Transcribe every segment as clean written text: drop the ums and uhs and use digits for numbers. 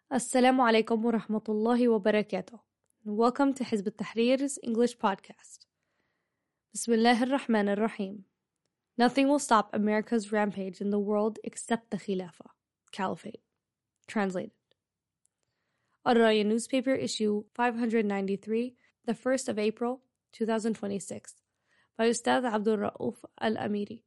Assalamu alaikum wa rahmatullahi wa barakatuh. Welcome to Hizb ut-Tahrir's English podcast. Bismillah ar-Rahman ar-Rahim. Nothing will stop America's rampage in the world except the Khilafah, Caliphate. Translated. Al-Raya newspaper issue 593, the 1st of April, 2026, by Ustad Abdul Rauf Al-Amiri.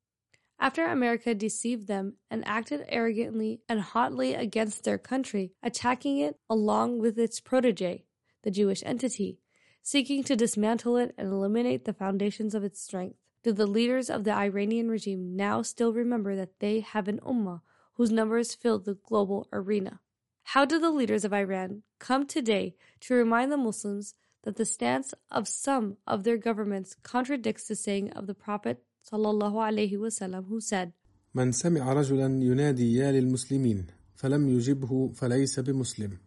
After America deceived them and acted arrogantly and hotly against their country, attacking it along with its protege, the Jewish entity, seeking to dismantle it and eliminate the foundations of its strength, do the leaders of the Iranian regime now still remember that they have an ummah whose numbers fill the global arena? How do the leaders of Iran come today to remind the Muslims that the stance of some of their governments contradicts the saying of the Prophet sallallahu alaihi wasallam, who said, من سمع رجلا ينادي يا للمسلمين فلم يجبه فليس بمسلم.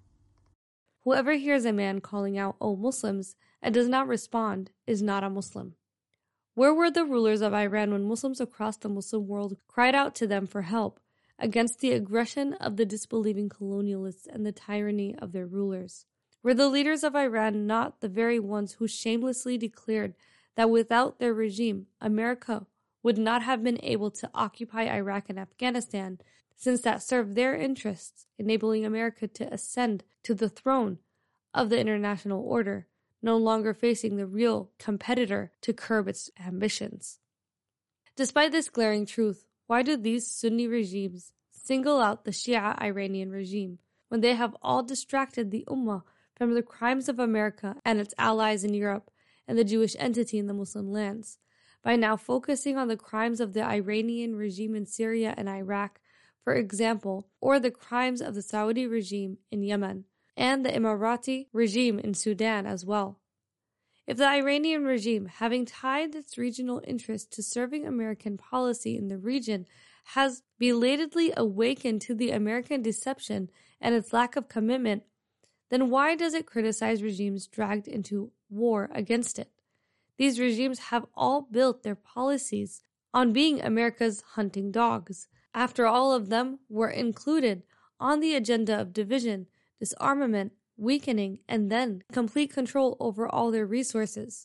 Whoever hears a man calling out, O Muslims, and does not respond, is not a Muslim. Where were the rulers of Iran when Muslims across the Muslim world cried out to them for help against the aggression of the disbelieving colonialists and the tyranny of their rulers? Were the leaders of Iran not the very ones who shamelessly declared that without their regime, America would not have been able to occupy Iraq and Afghanistan, since that served their interests, enabling America to ascend to the throne of the international order, no longer facing the real competitor to curb its ambitions? Despite this glaring truth, why do these Sunni regimes single out the Shia Iranian regime when they have all distracted the Ummah from the crimes of America and its allies in Europe and the Jewish entity in the Muslim lands, by now focusing on the crimes of the Iranian regime in Syria and Iraq, for example, or the crimes of the Saudi regime in Yemen, and the Emirati regime in Sudan as well? If the Iranian regime, having tied its regional interest to serving American policy in the region, has belatedly awakened to the American deception and its lack of commitment, then why does it criticize regimes dragged into war against it? These regimes have all built their policies on being America's hunting dogs. After all of them were included on the agenda of division, disarmament, weakening, and then complete control over all their resources.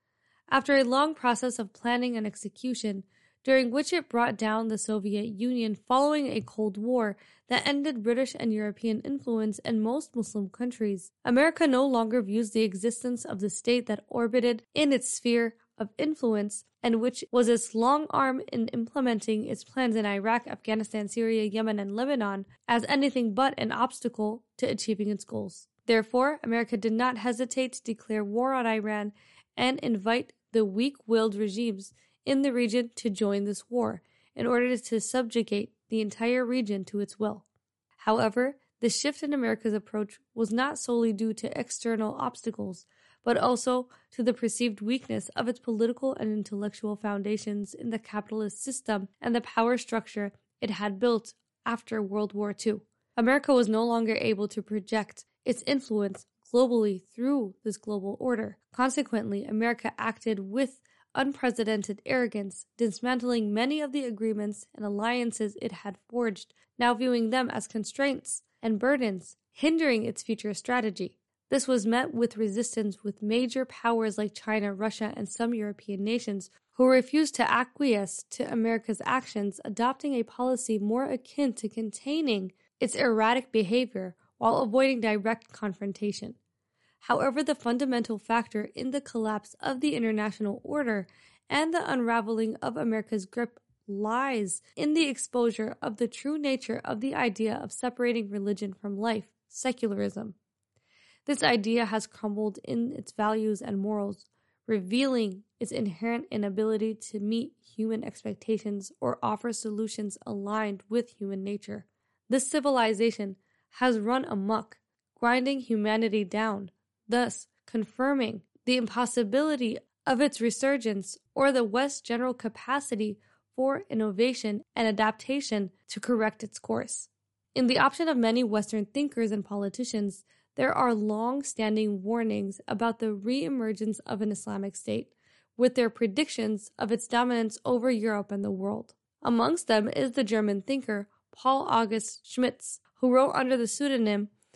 After a long process of planning and execution, during which it brought down the Soviet Union following a Cold War that ended British and European influence in most Muslim countries, America no longer views the existence of the state that orbited in its sphere of influence and which was its long arm in implementing its plans in Iraq, Afghanistan, Syria, Yemen, and Lebanon as anything but an obstacle to achieving its goals. Therefore, America did not hesitate to declare war on Iran and invite the weak-willed regimes in the region to join this war in order to subjugate the entire region to its will. However, the shift in America's approach was not solely due to external obstacles, but also to the perceived weakness of its political and intellectual foundations in the capitalist system and the power structure it had built after World War II. America was no longer able to project its influence globally through this global order. Consequently, America acted with unprecedented arrogance, dismantling many of the agreements and alliances it had forged, now viewing them as constraints and burdens, hindering its future strategy. This was met with resistance with major powers like China, Russia, and some European nations who refused to acquiesce to America's actions, adopting a policy more akin to containing its erratic behavior while avoiding direct confrontation. However, the fundamental factor in the collapse of the international order and the unraveling of America's grip lies in the exposure of the true nature of the idea of separating religion from life, secularism. This idea has crumbled in its values and morals, revealing its inherent inability to meet human expectations or offer solutions aligned with human nature. This civilization has run amok, grinding humanity down, thus confirming the impossibility of its resurgence or the West's general capacity for innovation and adaptation to correct its course. In the option of many Western thinkers and politicians, there are long-standing warnings about the re-emergence of an Islamic state, with their predictions of its dominance over Europe and the world. Amongst them is the German thinker Paul August Schmitz, who wrote under the pseudonym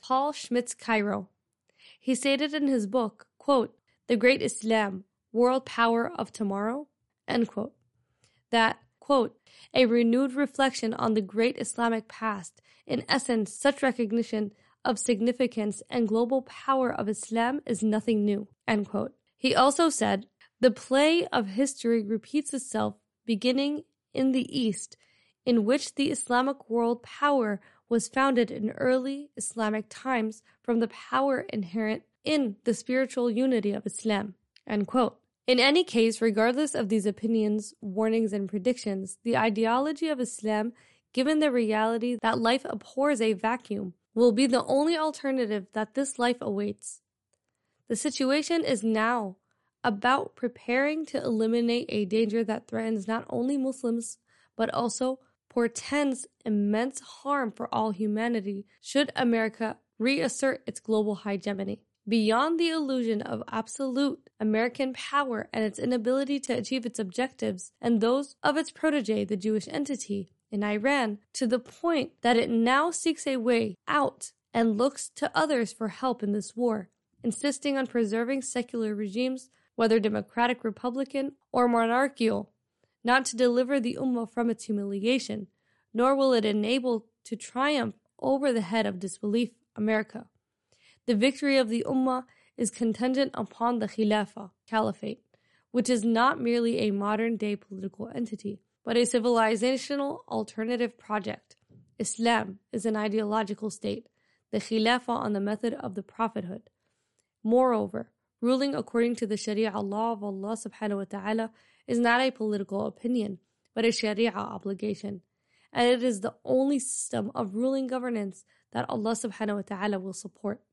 Paul Schmitz-Cairo. He stated in his book, quote, "The Great Islam, World Power of Tomorrow," end quote, that, quote, "a renewed reflection on the great Islamic past, in essence, such recognition of significance and global power of Islam is nothing new," end quote. He also said, "The play of history repeats itself beginning in the East, in which the Islamic world power was founded in early Islamic times from the power inherent in the spiritual unity of Islam," end quote. In any case, regardless of these opinions, warnings, and predictions, the ideology of Islam, given the reality that life abhors a vacuum, will be the only alternative that this life awaits. The situation is now about preparing to eliminate a danger that threatens not only Muslims, but also portends immense harm for all humanity should America reassert its global hegemony. Beyond the illusion of absolute American power and its inability to achieve its objectives and those of its protege, the Jewish entity, in Iran, to the point that it now seeks a way out and looks to others for help in this war, insisting on preserving secular regimes, whether democratic, republican, or monarchical, not to deliver the Ummah from its humiliation, nor will it enable to triumph over the head of disbelief, America. The victory of the Ummah is contingent upon the Khilafah, Caliphate, which is not merely a modern-day political entity, but a civilizational alternative project. Islam is an ideological state, the Khilafah on the method of the prophethood. Moreover, ruling according to the Sharia law of Allah subhanahu wa ta'ala is not a political opinion, but a Sharia obligation, and it is the only system of ruling governance that Allah subhanahu wa ta'ala will support.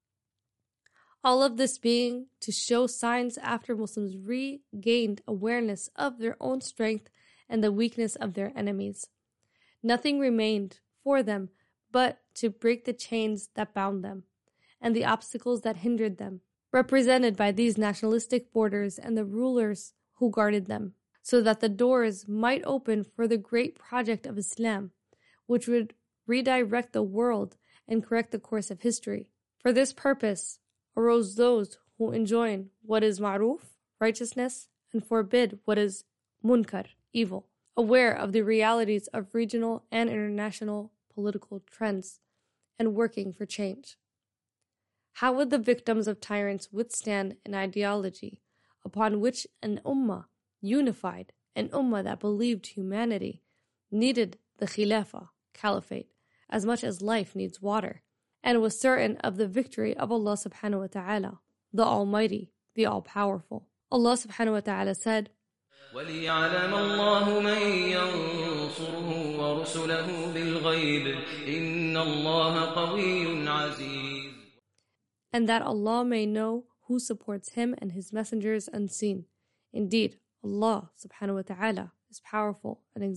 All of this being to show signs after Muslims regained awareness of their own strength and the weakness of their enemies. Nothing remained for them but to break the chains that bound them and the obstacles that hindered them, represented by these nationalistic borders and the rulers who guarded them, so that the doors might open for the great project of Islam, which would redirect the world and correct the course of history. For this purpose arose those who enjoin what is ma'ruf, righteousness, and forbid what is munkar, evil, aware of the realities of regional and international political trends, and working for change. How would the victims of tyrants withstand an ideology upon which an ummah unified, an ummah that believed humanity needed the Khilafah, Caliphate, as much as life needs water, and was certain of the victory of Allah subhanahu wa ta'ala, the Almighty, the All-Powerful? Allah subhanahu wa ta'ala said, وَلِيَعْلَمَ اللَّهُ مَن يَنصُرُهُ وَرُسُلَهُ بِالْغَيْبِ إِنَّ اللَّهَ قَوِيٌّ عَزِيزٌ. And that Allah may know who supports Him and His messengers unseen. Indeed, Allah subhanahu wa ta'ala is powerful and exalted.